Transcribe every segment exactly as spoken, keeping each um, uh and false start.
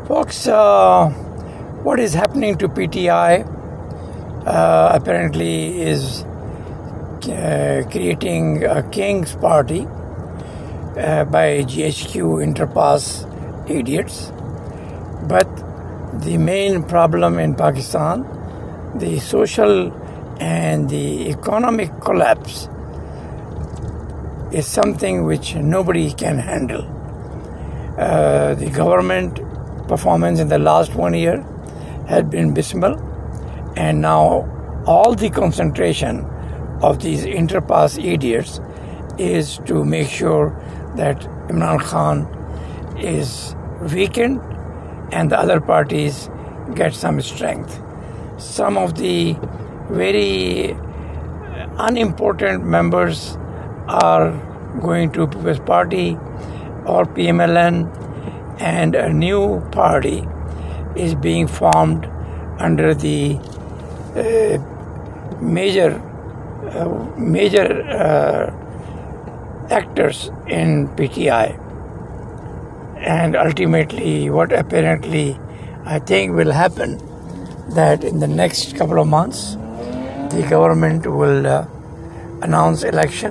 Folks, uh, what is happening to P T I uh, apparently is uh, creating a king's party uh, by G H Q Interpass idiots. But the main problem in Pakistan, the social and the economic collapse, is something which nobody can handle. Uh, the government performance in the last one year had been abysmal, and now all the concentration of these Interpass idiots is to make sure that Imran Khan is weakened and the other parties get some strength. Some of the very unimportant members are going to People's Party or P M L N, and a new party is being formed under the uh, major uh, major uh, actors in P T I. And ultimately, what apparently I think will happen, that in the next couple of months, the government will uh, announce election,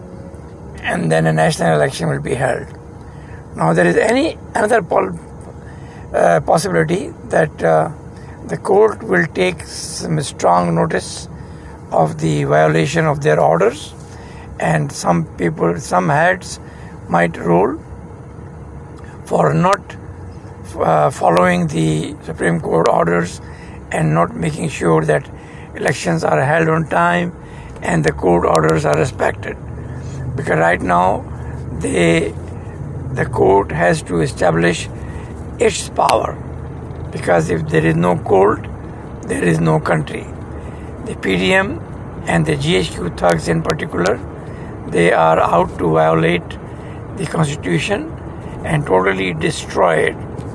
and then a national election will be held. Now, there is any another pol- uh, possibility that uh, the court will take some strong notice of the violation of their orders, and some people, some heads might rule for not uh, following the Supreme Court orders and not making sure that elections are held on time and the court orders are respected. Because right now, they, the court has to establish its power. Because if there is no court, there is no country. The P D M and the G H Q thugs in particular, they are out to violate the constitution and totally destroy it.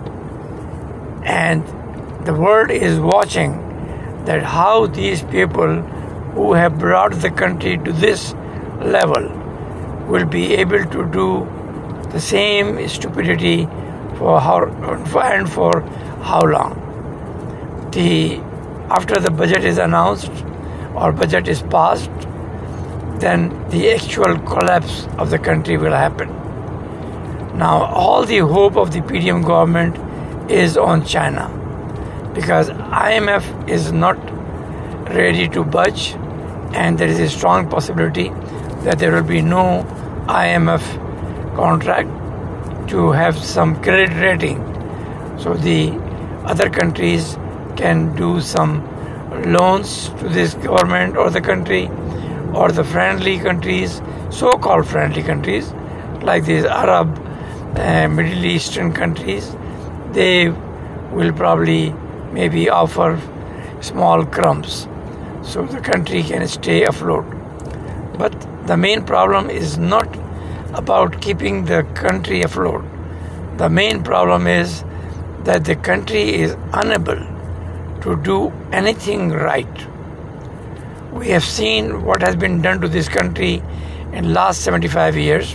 And the world is watching that how these people who have brought the country to this level will be able to do the same stupidity for how and for how long. The after the budget is announced or budget is passed, then the actual collapse of the country will happen. Now, all the hope of the P D M government is on China, because I M F is not ready to budge, and there is a strong possibility that there will be no I M F contract to have some credit rating, so the other countries can do some loans to this government or the country, or the friendly countries, so-called friendly countries like these Arab uh, Middle Eastern countries, they will probably maybe offer small crumbs so the country can stay afloat. But the main problem is not about keeping the country afloat. The main problem is that the country is unable to do anything right. We have seen what has been done to this country in the last seventy-five years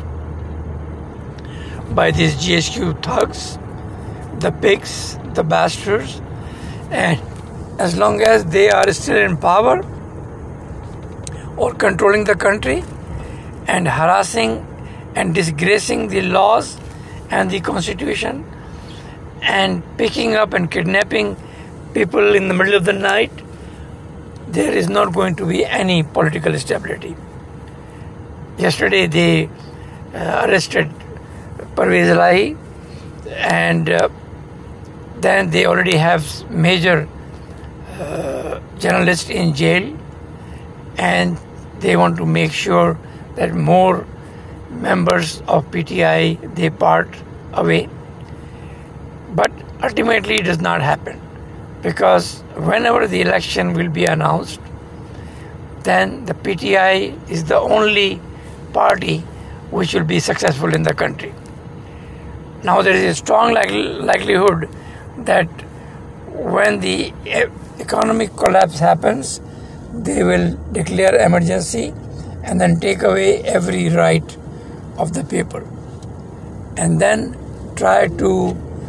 by these G H Q thugs, the pigs, the bastards, and as long as they are still in power or controlling the country and harassing and disgracing the laws and the constitution and picking up and kidnapping people in the middle of the night, there is not going to be any political stability. Yesterday they uh, arrested Parvez Elahi, and uh, then they already have major uh, journalists in jail, and they want to make sure that more members of P T I, they part away. But ultimately it does not happen, because whenever the election will be announced, then the P T I is the only party which will be successful in the country. Now there is a strong likelihood that when the economic collapse happens, they will declare emergency and then take away every right of the people, and then try to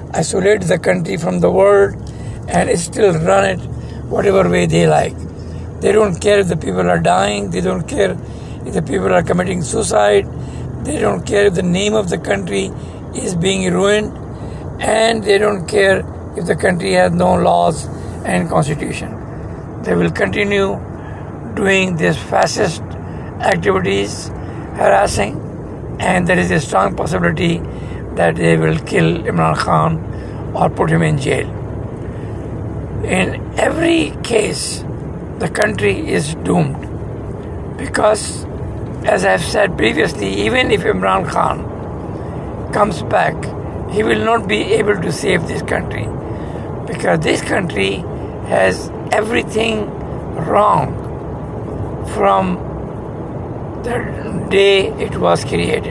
isolate the country from the world and still run it whatever way they like. They don't care if the people are dying. They don't care if the people are committing suicide. They don't care if the name of the country is being ruined. And they don't care if the country has no laws and constitution. They will continue doing these fascist activities, harassing, and there is a strong possibility that they will kill Imran Khan or put him in jail. In every case, the country is doomed because, as I have said previously, even if Imran Khan comes back, he will not be able to save this country because this country has everything wrong from the day it was created.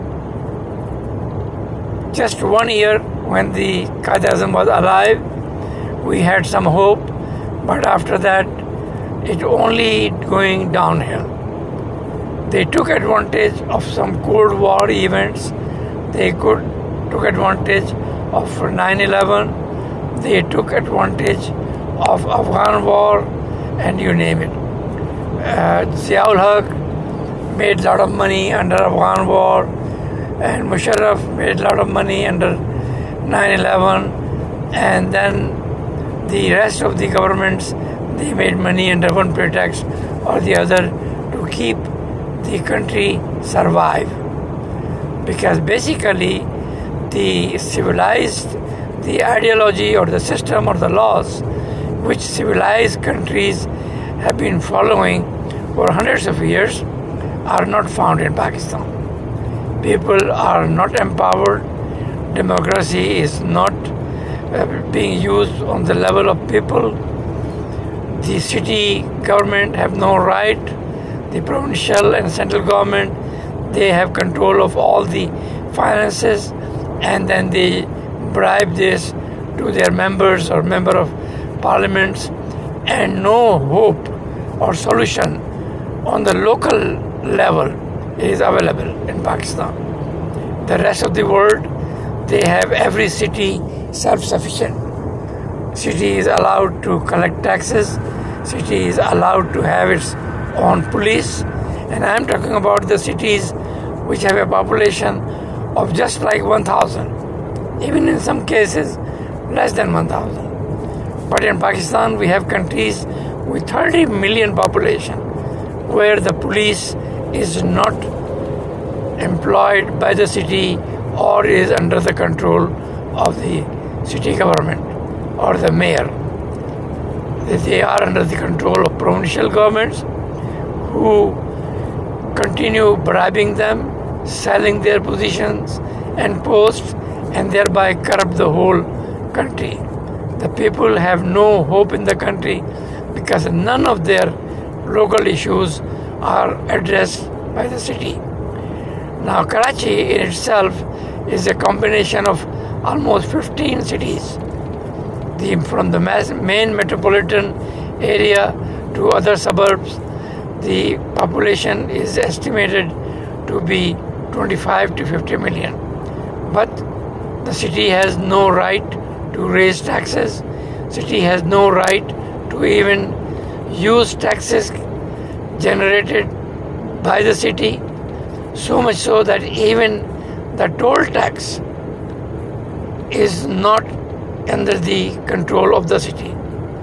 Just one year when the Quaid-e-Azam was alive, we had some hope, but after that, it only going downhill. They took advantage of some Cold War events. They could took advantage of nine eleven. They took advantage of Afghan war, and you name it. Uh, Ziaul Haq made a lot of money under Afghan war, and Musharraf made a lot of money under nine eleven, and then the rest of the governments, they made money under one pretext or the other to keep the country survive. Because basically the civilized, the ideology or the system or the laws which civilized countries have been following for hundreds of years are not found in Pakistan. People are not empowered. Democracy is not uh, being used on the level of people. The city government have no right. The provincial and central government, they have control of all the finances, and then they bribe this to their members or member of parliaments, and no hope or solution on the local level is available in Pakistan. The rest of the world, they have every city self-sufficient. City is allowed to collect taxes. City is allowed to have its own police. And I am talking about the cities which have a population of just like one thousand. Even in some cases, less than one thousand. But in Pakistan, we have countries with thirty million population where the police is not employed by the city or is under the control of the city government or the mayor. They are under the control of provincial governments who continue bribing them, selling their positions and posts, and thereby corrupt the whole country. The people have no hope in the country because none of their local issues are addressed by the city. Now, Karachi in itself is a combination of almost fifteen cities. The, from the main metropolitan area to other suburbs, the population is estimated to be twenty-five to fifty million. But the city has no right to raise taxes. City has no right to even use taxes generated by the city. So much so that even the toll tax is not under the control of the city.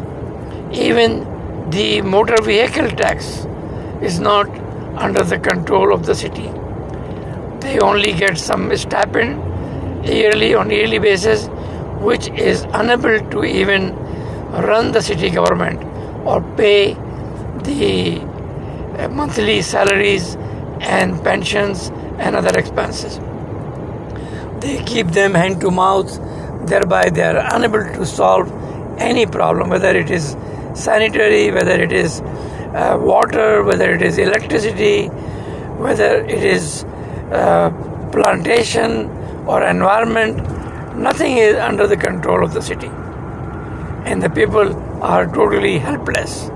Even the motor vehicle tax is not under the control of the city. They only get some stipend yearly on yearly basis, which is unable to even run the city government or pay the monthly salaries and pensions and other expenses. They keep them hand to mouth, thereby they are unable to solve any problem, whether it is sanitary, whether it is uh, water, whether it is electricity, whether it is uh, plantation or environment. Nothing is under the control of the city. And the people are totally helpless.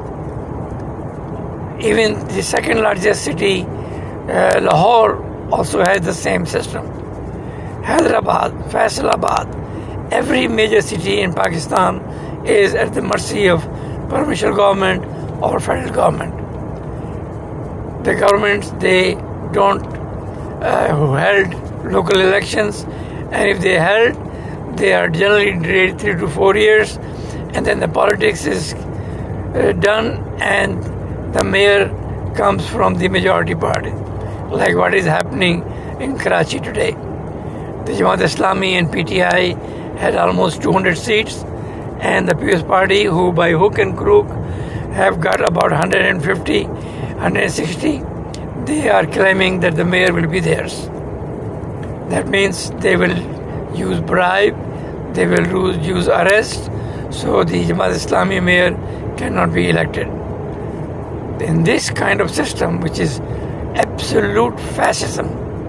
Even the second largest city, uh, Lahore, also has the same system. Hyderabad, Faisalabad, Every major city in Pakistan is at the mercy of provincial government or federal government. The governments, they don't uh, who held local elections, and if they held, they are generally delayed three to four years, and then the politics is uh, done, and the mayor comes from the majority party, like what is happening in Karachi today. The Jamaat Islami and P T I had almost two hundred seats, and the People's Party, who by hook and crook have got about one hundred fifty, one hundred sixty, they are claiming that the mayor will be theirs. That means they will use bribe, they will use arrest, so the Jamaat Islami mayor cannot be elected. In this kind of system, which is absolute fascism,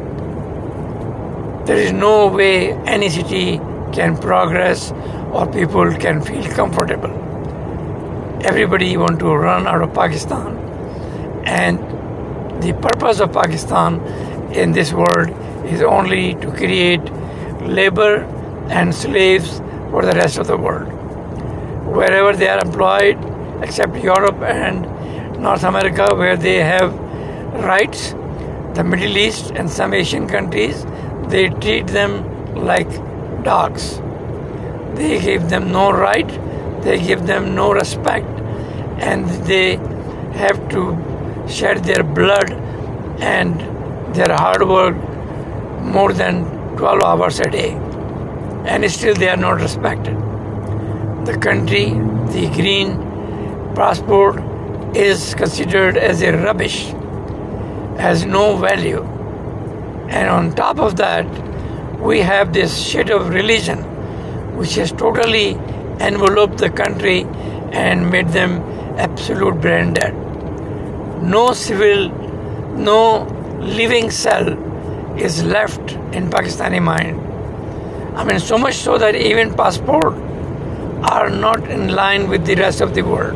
there is no way any city can progress or people can feel comfortable. Everybody wants to run out of Pakistan, and the purpose of Pakistan in this world is only to create labor and slaves for the rest of the world. Wherever they are employed, except Europe and North America, where they have rights, the Middle East and some Asian countries, they treat them like dogs. They give them no right, they give them no respect, and they have to shed their blood and their hard work more than twelve hours a day, and still they are not respected. The country, the green passport, is considered as a rubbish, has no value, and on top of that we have this shit of religion which has totally enveloped the country and made them absolute brain dead. No civil, no living cell is left in Pakistani mind. I mean, so much so that even passports are not in line with the rest of the world.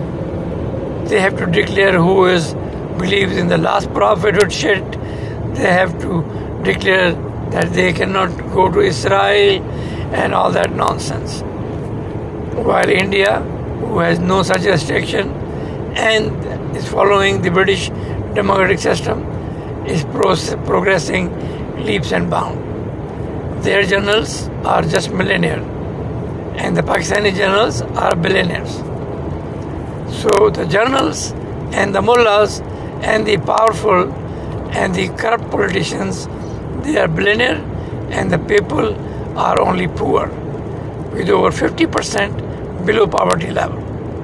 They have to declare who is believes in the last prophethood shit. They have to declare that they cannot go to Israel and all that nonsense. While India, who has no such restriction and is following the British democratic system, is pro- progressing leaps and bounds. Their generals are just millionaires, and the Pakistani generals are billionaires. So the generals and the mullahs and the powerful and the corrupt politicians, they are billionaires, and the people are only poor, with over fifty percent below poverty level.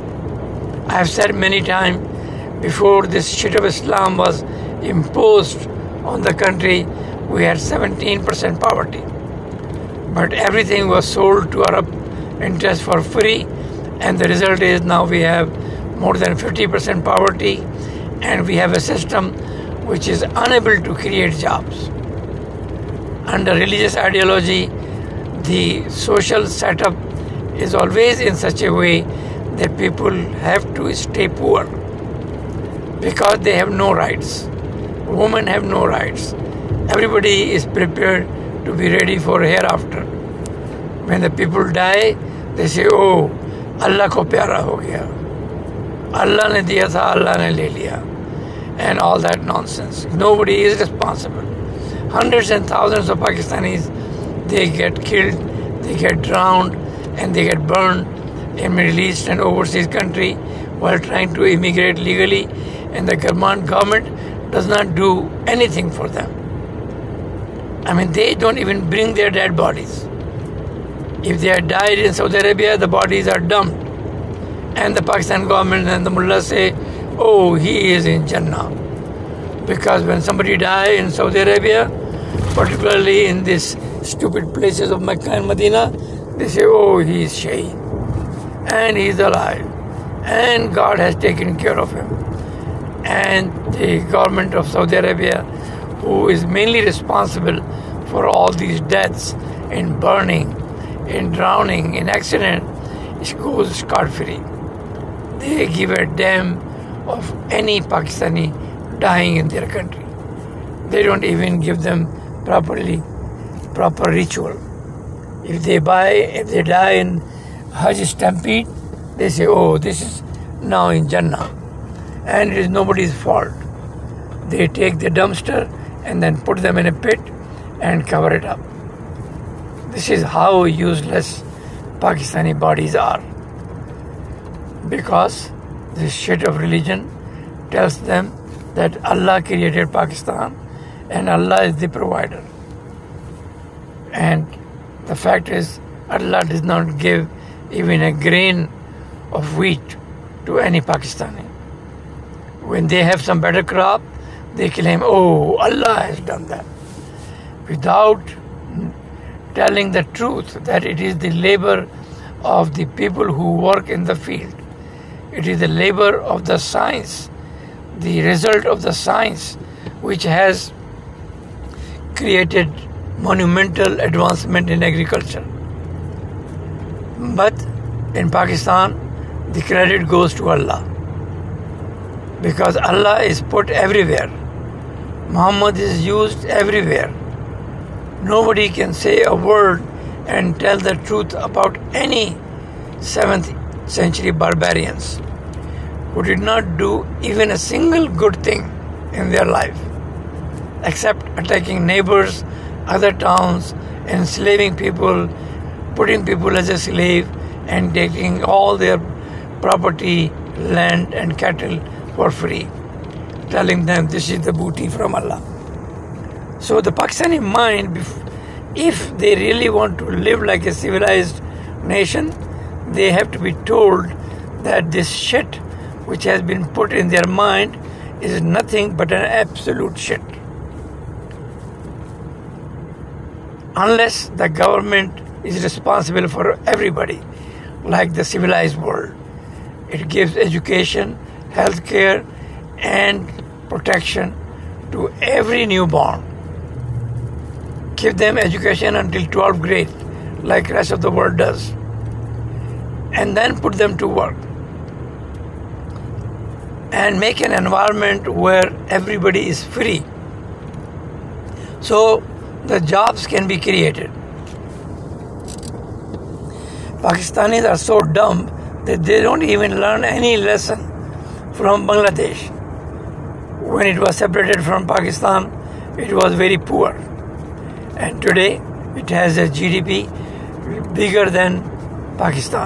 I have said many times, before this shit of Islam was imposed on the country, we had seventeen percent poverty. But everything was sold to Arab interests for free, and the result is now we have more than fifty percent poverty, and we have a system which is unable to create jobs. Under religious ideology, the social setup is always in such a way that people have to stay poor because they have no rights. Women have no rights. Everybody is prepared to be ready for hereafter. When the people die, they say, oh, Allah ko pyara ho gaya. Allah ne diya tha, Allah ne le liya. And all that nonsense. Nobody is responsible. Hundreds and thousands of Pakistanis, they get killed, they get drowned, and they get burned in Middle East and overseas country while trying to immigrate legally, and the government government does not do anything for them. I mean, they don't even bring their dead bodies. If they had died in Saudi Arabia, the bodies are dumped, and the Pakistan government and the mullahs say, oh, he is in Jannah. Because when somebody dies in Saudi Arabia, particularly in these stupid places of Mecca and Medina, they say, oh, he is Shaheed, and he is alive, and God has taken care of him. And the government of Saudi Arabia, who is mainly responsible for all these deaths in burning, in drowning, in accident, goes scot-free. They give a damn of any Pakistani dying in their country. They don't even give them properly proper ritual. If they buy, if they die in Hajj stampede, they say, oh, this is now in Jannah. And it is nobody's fault. They take the dumpster and then put them in a pit and cover it up. This is how useless Pakistani bodies are. Because this shit of religion tells them that Allah created Pakistan and Allah is the provider. And the fact is, Allah does not give even a grain of wheat to any Pakistani. When they have some better crop, they claim, oh, Allah has done that, without telling the truth that it is the labor of the people who work in the field. It is the labor of the science, the result of the science, which has created monumental advancement in agriculture. But in Pakistan, the credit goes to Allah, because Allah is put everywhere. Muhammad is used everywhere. Nobody can say a word and tell the truth about any seventh century barbarians who did not do even a single good thing in their life, except attacking neighbors, other towns, enslaving people, putting people as a slave, and taking all their property, land and cattle for free, telling them this is the booty from Allah. So the Pakistani mind, if they really want to live like a civilized nation, they have to be told that this shit which has been put in their mind is nothing but an absolute shit. Unless the government is responsible for everybody, like the civilized world. It gives education, health care, and protection to every newborn. Give them education until twelfth grade, like the rest of the world does. And then put them to work. And make an environment where everybody is free. So the jobs can be created. Pakistanis are so dumb that they don't even learn any lesson from Bangladesh. When it was separated from Pakistan, it was very poor. And today, it has a G D P bigger than Pakistan.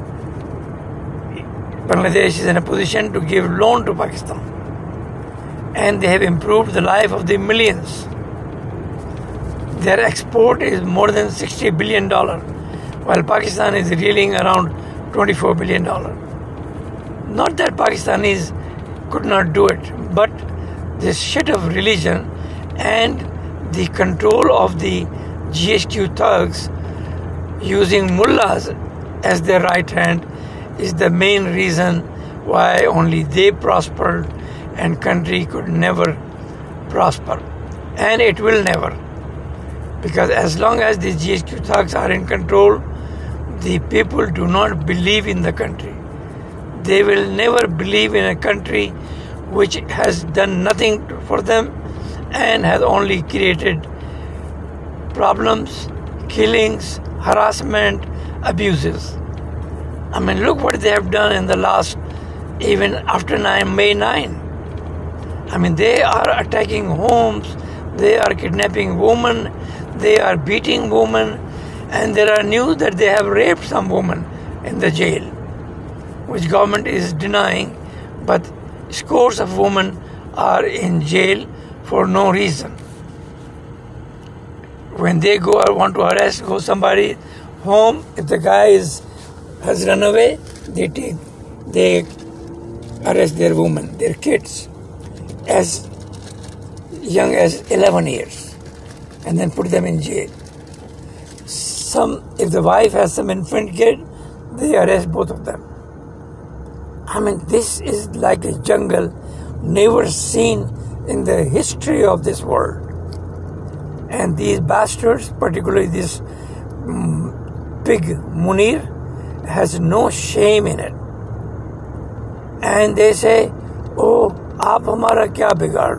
Bangladesh is in a position to give loan to Pakistan. And they have improved the life of the millions. Their export is more than sixty billion dollars, while Pakistan is reeling around twenty-four billion dollars. Not that Pakistanis could not do it, but this shit of religion and the control of the G H Q thugs using mullahs as their right hand is the main reason why only they prospered and country could never prosper. And it will never. Because as long as the G H Q thugs are in control, the people do not believe in the country. They will never believe in a country which has done nothing for them and has only created problems, killings, harassment, abuses. I mean, look what they have done in the last, even after May ninth. I mean, they are attacking homes, they are kidnapping women, they are beating women, and there are news that they have raped some women in the jail, which government is denying, but scores of women are in jail for no reason. When they go or want to arrest go somebody home, if the guy is has run away, they take they arrest their women, their kids, as young as eleven years, and then put them in jail. Some, if the wife has some infant kid, they arrest both of them. I mean, this is like a jungle never seen in the history of this world. And these bastards, particularly this um, pig Munir, has no shame in it. And they say, oh, aap hamara kya bigaad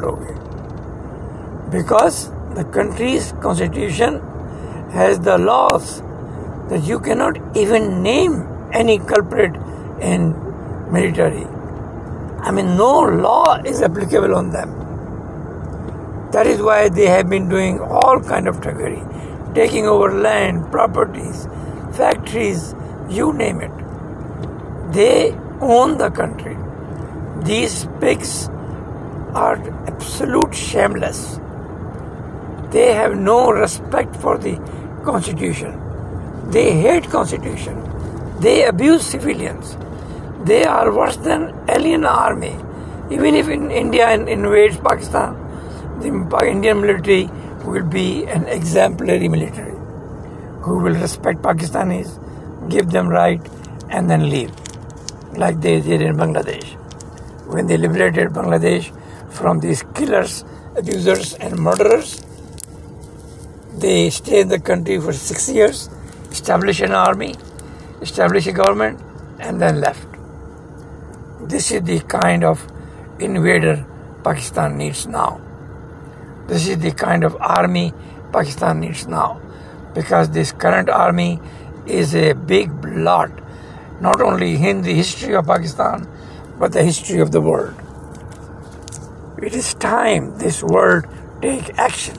loge? Because the country's constitution has the laws that you cannot even name any culprit in military. I mean, no law is applicable on them. That is why they have been doing all kind of trickery, taking over land, properties, factories, you name it. They own the country. These pigs are absolute shameless. They have no respect for the Constitution. They hate Constitution. They abuse civilians. They are worse than alien army. Even if in India invades Pakistan, the Indian military will be an exemplary military who will respect Pakistanis, give them right, and then leave, like they did in Bangladesh. When they liberated Bangladesh from these killers, abusers, and murderers, they stayed in the country for six years, established an army, established a government, and then left. This is the kind of invader Pakistan needs now. This is the kind of army Pakistan needs now, because this current army is a big blot, not only in the history of Pakistan, but the history of the world. It is time this world take action.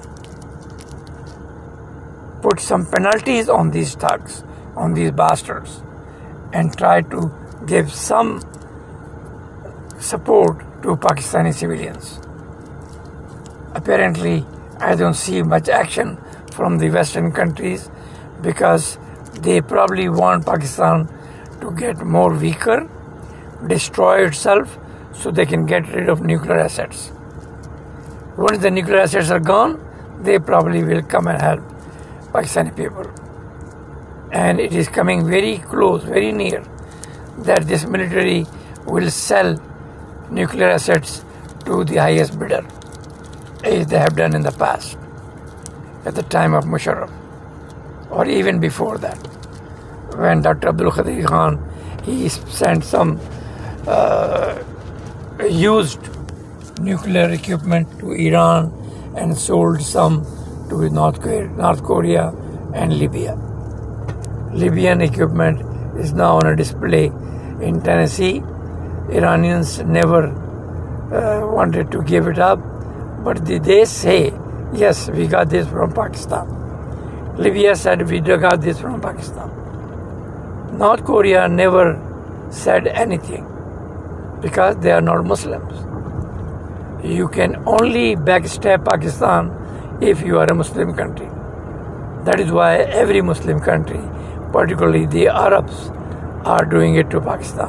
Put some penalties on these thugs, on these bastards, and try to give some support to Pakistani civilians. Apparently, I don't see much action from the Western countries because they probably want Pakistan to get more weaker, destroy itself, so they can get rid of nuclear assets. Once the nuclear assets are gone, they probably will come and help Pakistani people. And it is coming very close, very near, that this military will sell nuclear assets to the highest bidder, as they have done in the past, at the time of Musharraf, or even before that, when Doctor Abdul Qadir Khan, he sent some uh, used nuclear equipment to Iran and sold some to North Korea, North Korea and Libya. Libyan equipment is now on a display in Tennessee. Iranians never uh, wanted to give it up, but they say, yes, we got this from Pakistan. Libya said, we got this from Pakistan. North Korea never said anything because they are not Muslims. You can only backstab Pakistan if you are a Muslim country. That is why every Muslim country, particularly the Arabs, are doing it to Pakistan.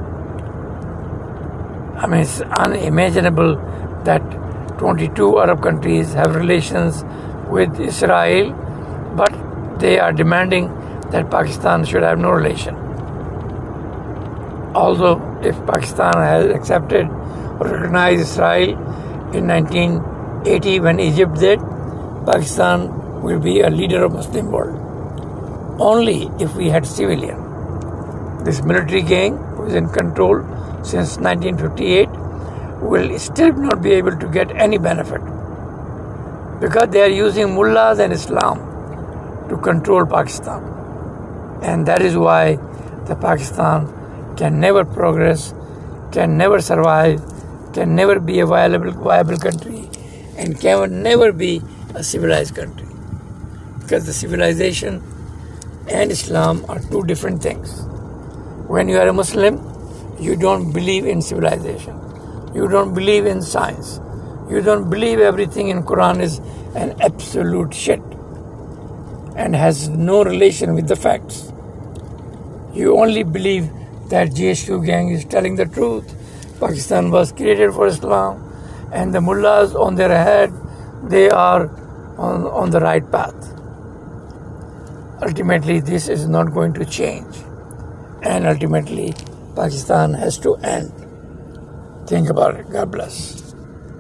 I mean, it's unimaginable that twenty-two Arab countries have relations with Israel, but they are demanding that Pakistan should have no relation. Although, if Pakistan has accepted or recognized Israel in nineteen eighty when Egypt did, Pakistan will be a leader of Muslim world. Only if we had civilian. This military gang, who is in control since nineteen fifty-eight, will still not be able to get any benefit because they are using mullahs and Islam to control Pakistan. And that is why the Pakistan can never progress, can never survive, can never be a viable, viable country, and can never be a civilized country. Because the civilization and Islam are two different things. When you are a Muslim, you don't believe in civilization. You don't believe in science. You don't believe everything in Quran is an absolute shit and has no relation with the facts. You only believe that J S U gang is telling the truth. Pakistan was created for Islam, and the mullahs on their head, they are on, on the right path. Ultimately, this is not going to change. And ultimately, Pakistan has to end. Think about it. God bless.